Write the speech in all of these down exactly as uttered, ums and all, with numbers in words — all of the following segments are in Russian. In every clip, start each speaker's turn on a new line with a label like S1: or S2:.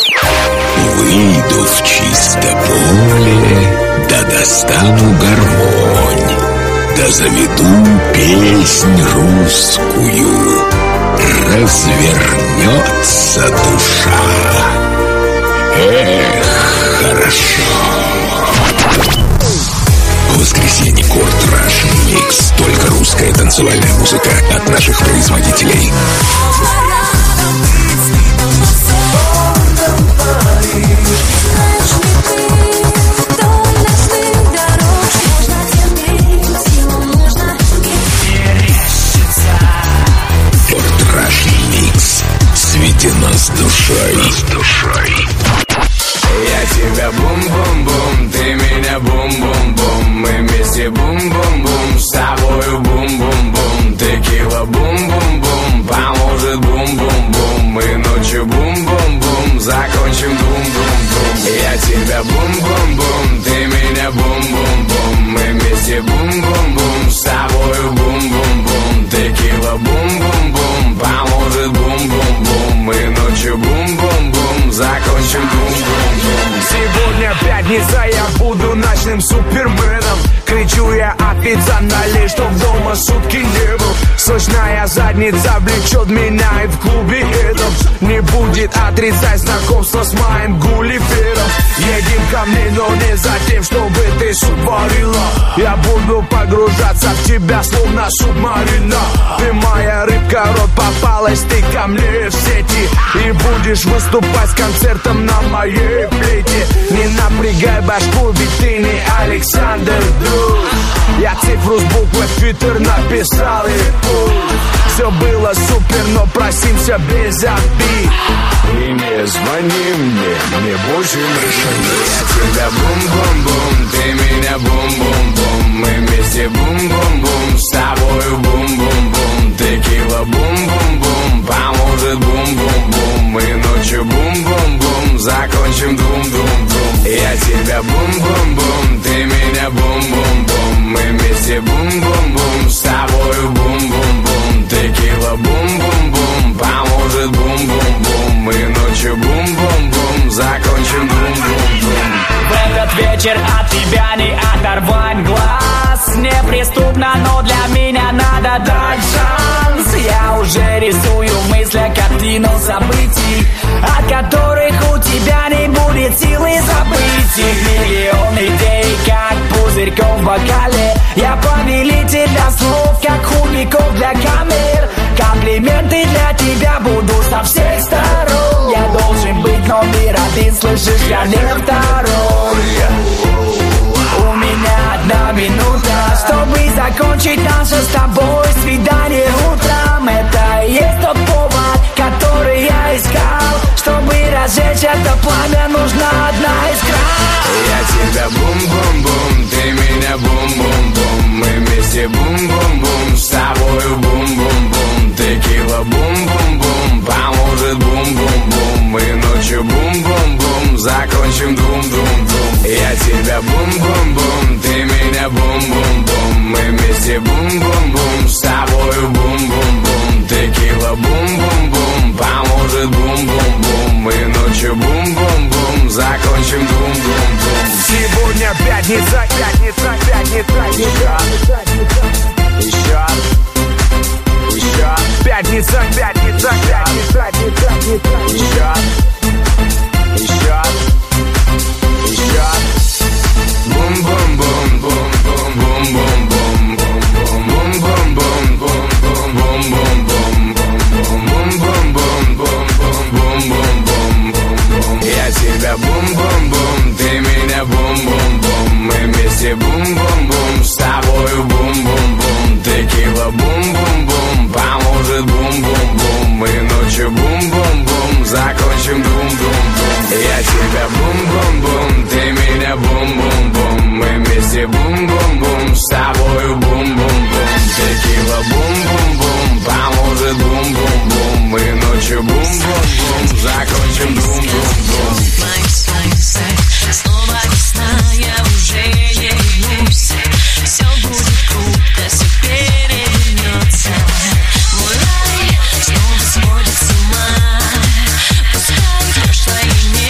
S1: Выйду в чисто поле, да достану гармонь, да заведу песнь русскую, развернется душа. Эх, хорошо. В воскресенье Курт Russian Mix. Только русская танцевальная музыка от наших производителей. Курт Russian Mix. Светено с душой. С душой.
S2: Я тебя бум-бум-бум, ты меня бум-бум-бум. Мы вместе бум-бум-бум, с тобою бум-бум-бум. Текила бум-бум-бум, поможет бум-бум-бум. Мы ночью бум-бум-бум, закончим бум-бум-бум. Я тебя бум-бум-бум, ты меня бум-бум-бум. Мы вместе бум-бум-бум, с тобою бум-бум-бум. Текила бум-бум-бум, поможет бум-бум-бум. Мы ночью бум-бум-бум, закончим бум-бум-бум.
S3: Сегодня пятница, я буду ночным суперменом. Кричу я официально, чтоб дома сутки не был. Сочная задница влечет меня и в клубе этом не будет отрицать знакомство с моим Гулливером. Едем ко мне, но не за тем, чтобы ты сотворила. Я буду погружаться в тебя, словно субмарина. Ты моя рыбка, рот попалась, ты ко мне в сети. И будешь выступать с концертом на моей плите. Не напрягай башку, ведь ты не Александр Друг. Я цифру с буквы в Твиттер написал и пусть. Все было супер, но просимся без обид.
S2: И не звони мне, мне больше не звони. Я тебя бум-бум-бум, ты меня бум-бум-бум. Мы вместе бум-бум-бум, с тобою бум-бум-бум. Текила бум-бум-бум, поможет бум-бум-бум. Мы ночью бум-бум-бум, закончим дум-дум-дум. Я тебя бум-бум-бум, ты меня бум-бум-бум. Мы вместе бум-бум-бум, с тобою бум-бум-бум. Текила бум-бум-бум, поможет бум-бум-бум. Мы ночью бум-бум-бум, закончим бум-бум-бум.
S4: В этот вечер от тебя не оторвать глаз. Неприступно, но для меня надо дать шанс. Я уже рисую в мыслях картину событий, от которых у тебя не будет силы забыть их. Миллион идей, как пузырьков в бокале. Я повелитель для слов, как худиков для камер. Комплименты для тебя буду со всех сторон. Я должен быть номер один, слышишь, я не второй. У меня одна минута, чтобы закончить наше с тобой свидание утром. Это и есть тот повод, который я искал. Чтобы разжечь это пламя, нужна одна искра.
S2: Я тебя бум-бум-бум, ты меня бум-бум-бум. Мы вместе бум-бум-бум, с тобою бум-бум-бум. Текила бум-бум-бум, поможет бум-бум-бум. Мы ночью бум-бум-бум, закончим дум-дум-дум. Я тебя бум-бум-бум, ты меня бум-бум-бум. Мы вместе бум-бум-бум, с тобою бум-бум-бум. Текила бум-бум-бум, поможет бум-бум-бум. Мы ночью бум-бум-бум, закончим дум-дум-дум.
S3: Сегодня пятница, пятница, пятница, пятница.
S2: Еще, еще,
S3: Пятница, пятница, пятница, пятница, пятница.
S2: еще, еще, еще. Бум-бум-бум, бум-бум-бум, бум-бум-бум, бум-бум-бум, бум-бум-бум, бум-бум-бум, бум-бум-бум. Я тебя бум-бум-бум, ты меня бум-бум-бум. Мы вместе бум-бум-бум, с тобою бум-бум-бум. Текила бум-бум-бум, поможет бум-бум-бум. Мы ночью бум-бум-бум, закончим дум-дум-дум. Я тебя бум-бум-бум, ты меня бум-бум-бум. Мы вместе бум-бум-бум, с тобою бум-бум-бум. Текила бум-бум-бум, поможет бум-бум-бум. Мы ночью бум-бум-бум, закончим дум-дум-дум.
S5: Снова весна, я уже не вернусь. Все будет круто, все перевернется. Мой рай снова сводит с ума. Пускай прошлое не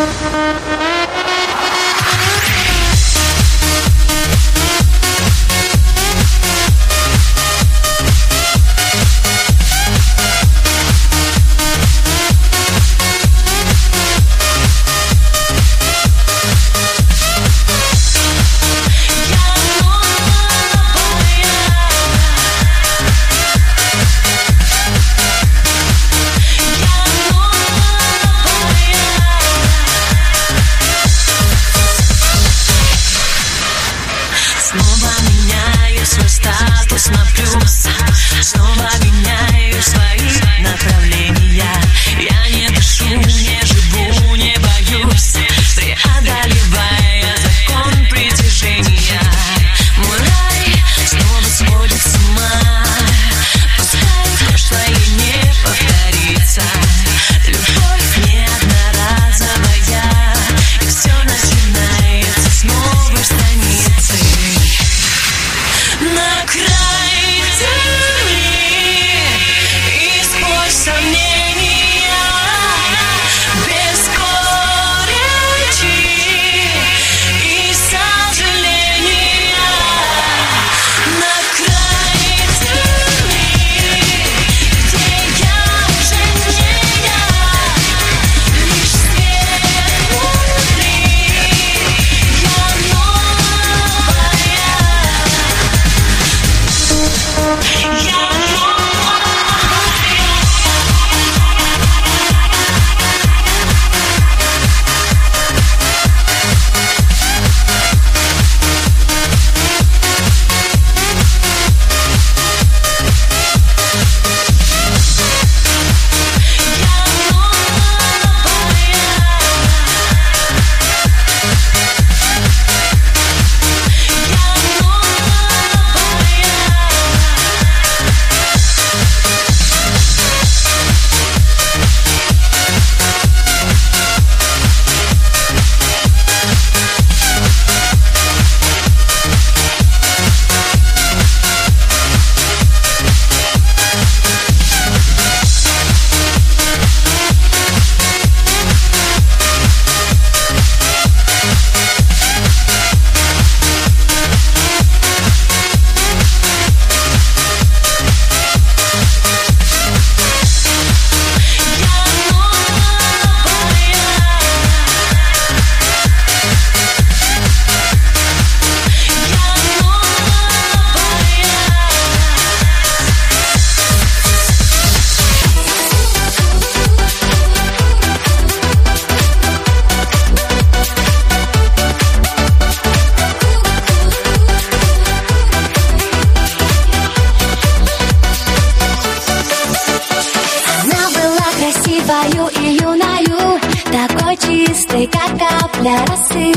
S6: чистой, как капля росы.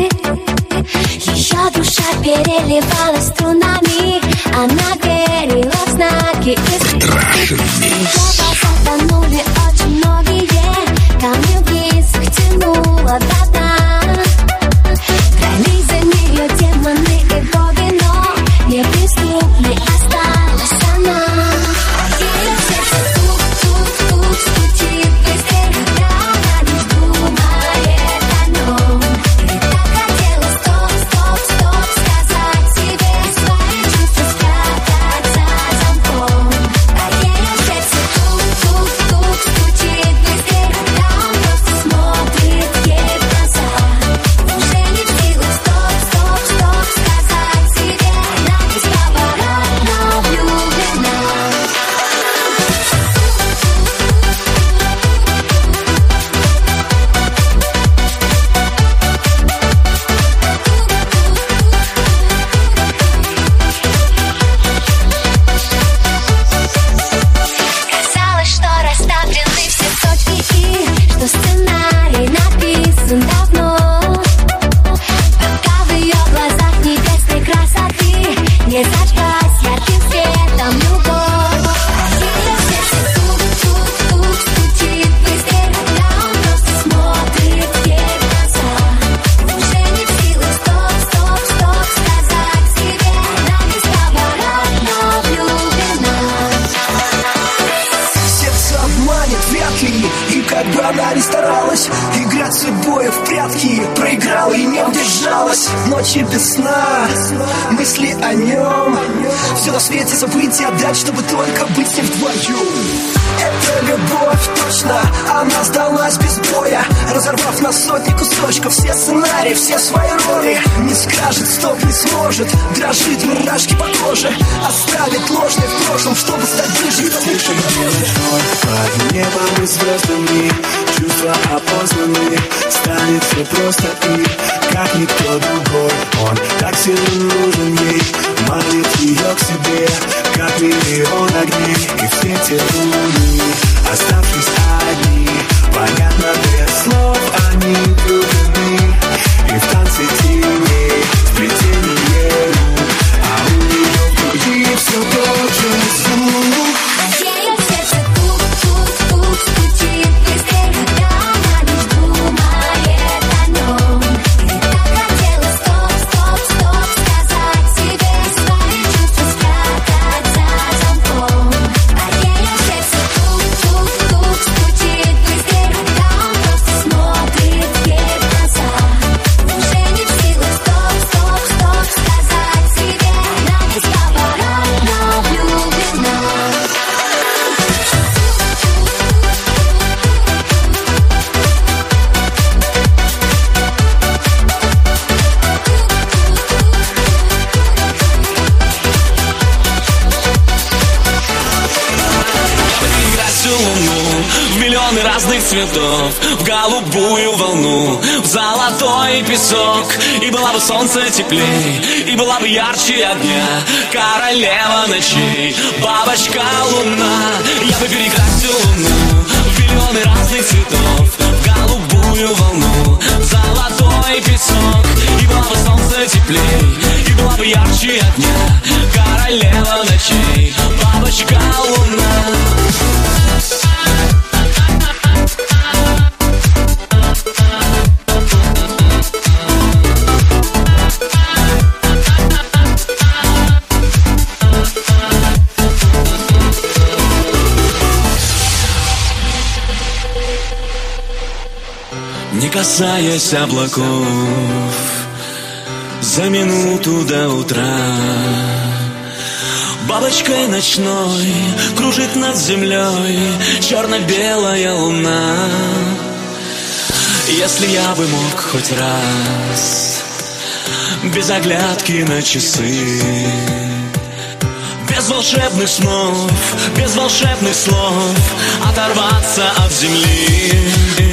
S6: Еще душа переливалась струнами, она верила в знаки и ее глаза тонули очень многие, камни вниз их тянуло до дна. Дрались за нее демоны и боги, но неприступной осталась она. Ее сердце тук-тук-тук стучит быстрее, когда лишь думает о нем. И так хотелось стоп-стоп-стоп сказать себе свои чувства, спрятать за замком. А ее сердце тук-тук-тук
S7: сладкий. И как бы она ни старалась, играть с судьбой в прятки, проиграла и не удержалась. Ночи без сна, мысли о нем, все на свете забыть и отдать, чтобы только быть с ним вдвоем. Это любовь, точно, она сдалась без боя, разорвав на сотни кусочков все сценарии, все свои роли. Не скажет стоп, не сможет, дрожит мурашки по коже, оставит ложное в прошлом, чтобы стать ближе к тому, что
S8: под небом и звездами чувства опознаны, станет все просто и как никто другой. Он так сильно нужен ей, манит ее к себе, как миллион огней. И все те луны, оставшись одни, понятно без слов, они влюблены. И в танце теней, в плетении рук, а у нее в груди все тот же звук.
S6: Ее сердце тук-тук-тук стучит быстрее, когда она лишь думает о нем. И так хотела стоп-стоп-стоп сказать себе, свои чувства спрятать за замком. А ее сердце тук-тук-тук стучит быстрее, когда он просто смотрит ей в глаза. Уже не в силах стоп-стоп-стоп сказать себе, она бесповоротно влюблена.
S9: Перекрасил луну в миллионы разных цветов, в голубую волну, в золотой песок. И была бы солнце теплей, и была бы ярче огня, королева ночей, бабочка луна. Я бы перекрасил луну в миллионы разных цветов, в голубую волну, в золотой песок. И была бы солнце теплей, и была бы ярче огня, королева ночей, бабочка луна. Не касаясь облаков, за минуту до утра бабочкой ночной кружит над землей черно-белая луна. Если я бы мог хоть раз, без оглядки на часы, без волшебных снов, без волшебных слов, оторваться от земли.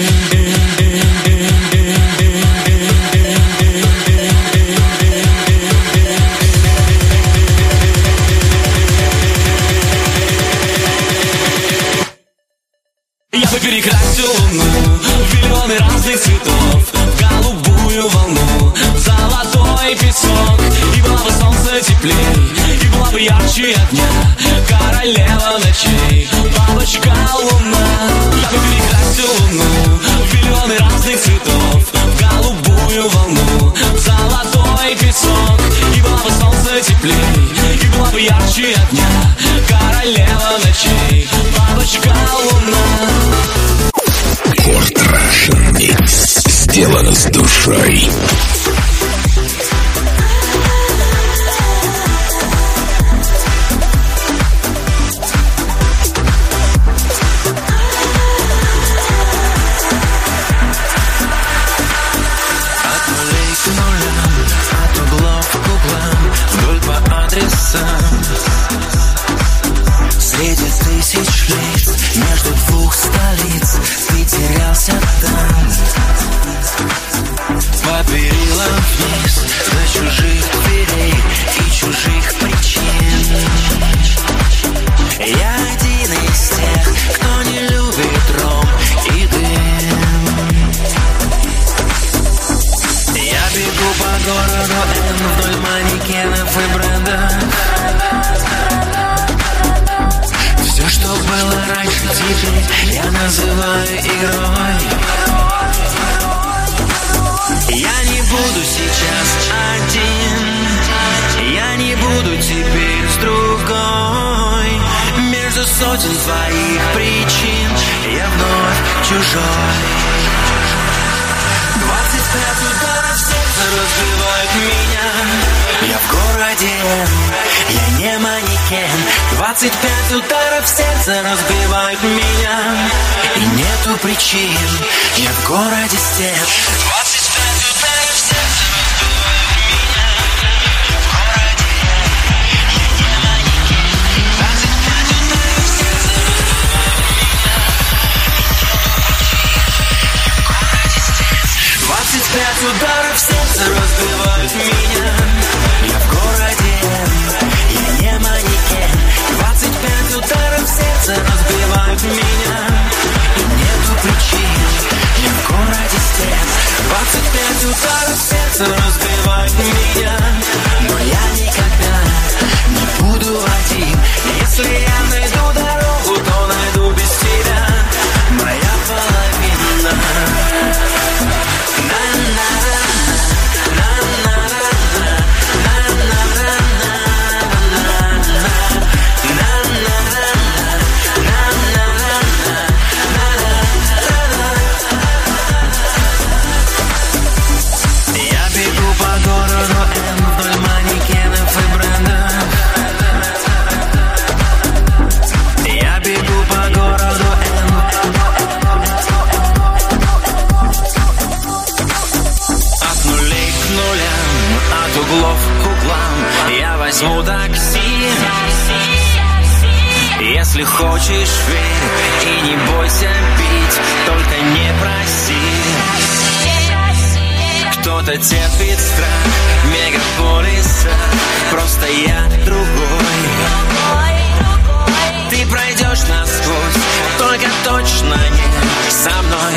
S9: Я бы перекрасил луну в миллионы разных цветов, в голубую волну, в золотой песок. И была бы солнце теплей, и была бы ярче огня, королева ночей, бабочка луна. Я бы перекрасил луну в миллионы разных цветов, в голубую волну, в золотой песок. И была бы солнце теплей, и была бы ярче огня, королева ночей, бабочка луна.
S1: Рекорд Russian Mix. Сделано с душой.
S8: От нулей к нулям, от углов к углам, вдоль по адресам. Среди тысяч лиц, между двух столиц, ты терялся там. По перилам вниз, до чужих дверей и чужих причин. Я один из тех, кто не любит ром и дым. Я бегу по городу Н вдоль манекенов и брендов. Все, что было раньше, теперь я называю игрой. Я не буду сейчас один, я не буду теперь с другой. Между сотен твоих причин я вновь
S10: чужой. Двадцать пять ударов сердца разбивают меня. Я в городе, я не манекен. Двадцать пять ударов сердца разбивают меня. И нету причин, я в городе стен. Двадцать пять ударов сердца разбивают меня. Я в городе, я не манекен. Двадцать пять ударов сердца разбивают меня. Двадцать пять ударов сердца разбивают меня. Я в городе, я не манекен. Двадцать пять ударов сердца разбивают меня. И нету причин, я в городе стен. Двадцать пять ударов сердца разбивают меня. Но я никогда не буду один. Если я найду дорогу, то найду без тебя. Моя половина. Я бегу по городу М вдоль манекенов и брендов. Я бегу по городу М. От нулей к нулям, от углов к углам. Я возьму такси. Если хочешь, верь и не бойся пить, только не проси. Кто-то терпит страх мегаполиса, просто я другой. Ты пройдешь насквозь, только точно не со мной.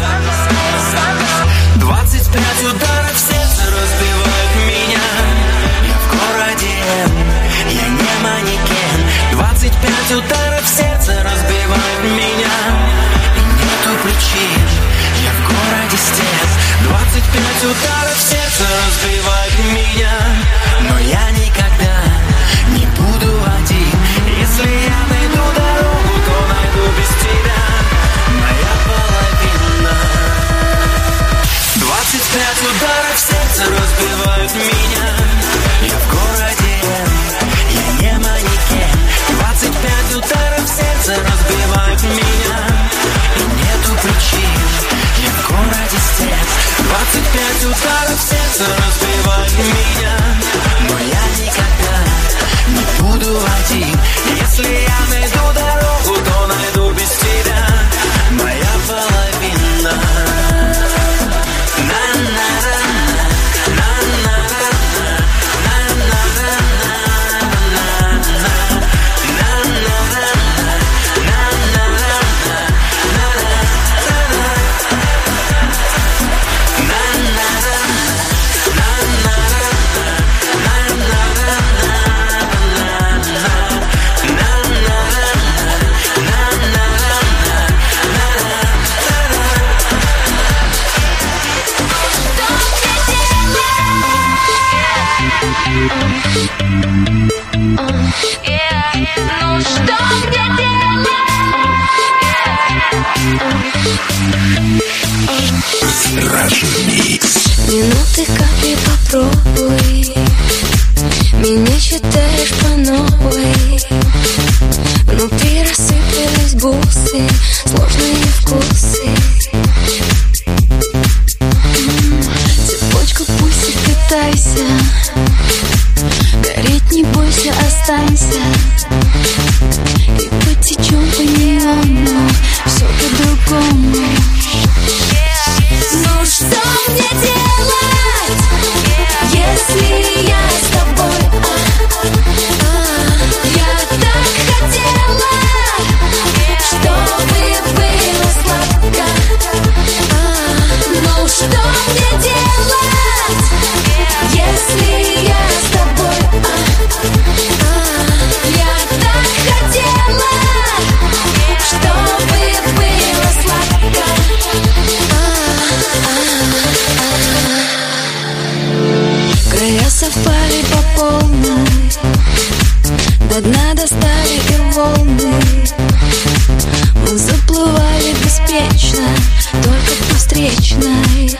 S10: Двадцать пять ударов сердца разбивают меня. Я в городе, я не манекен. Двадцать пять ударов сердца разбивают меня. И нету причин, я в городе стен. Двадцать пять ударов сердца разбивают меня. Но я никогда не буду один. Если я найду дорогу, то найду без тебя.
S6: вечно, только по встречной.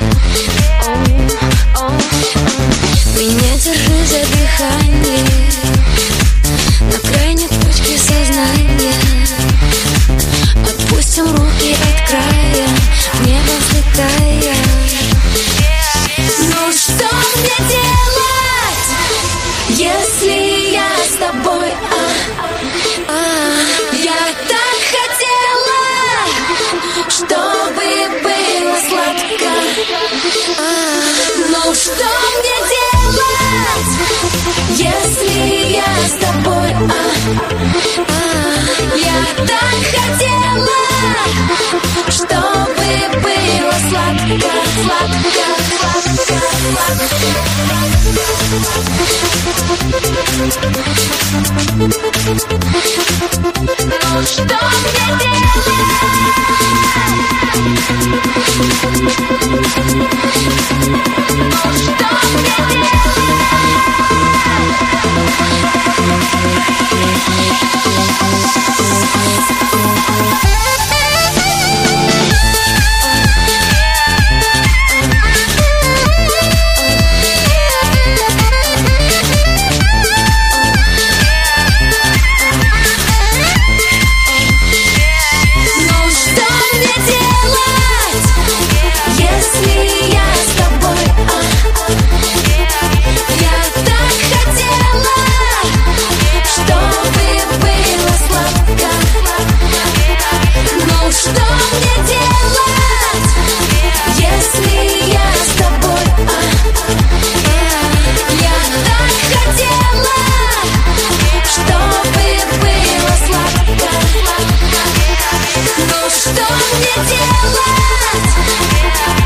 S6: Меня держи за дыхание на крайней точке сознания. Отпустим руки от края, в небо взлетая. Ну что мне делать, если я с тобой? А, а, я так хотела, чтобы было сладко. А, ну что мне делать, если я с тобой? А, а, я так хотела, чтобы было сладко, сладко, сладко, ну что мне делать? Ну что мне делать? Что мне делать?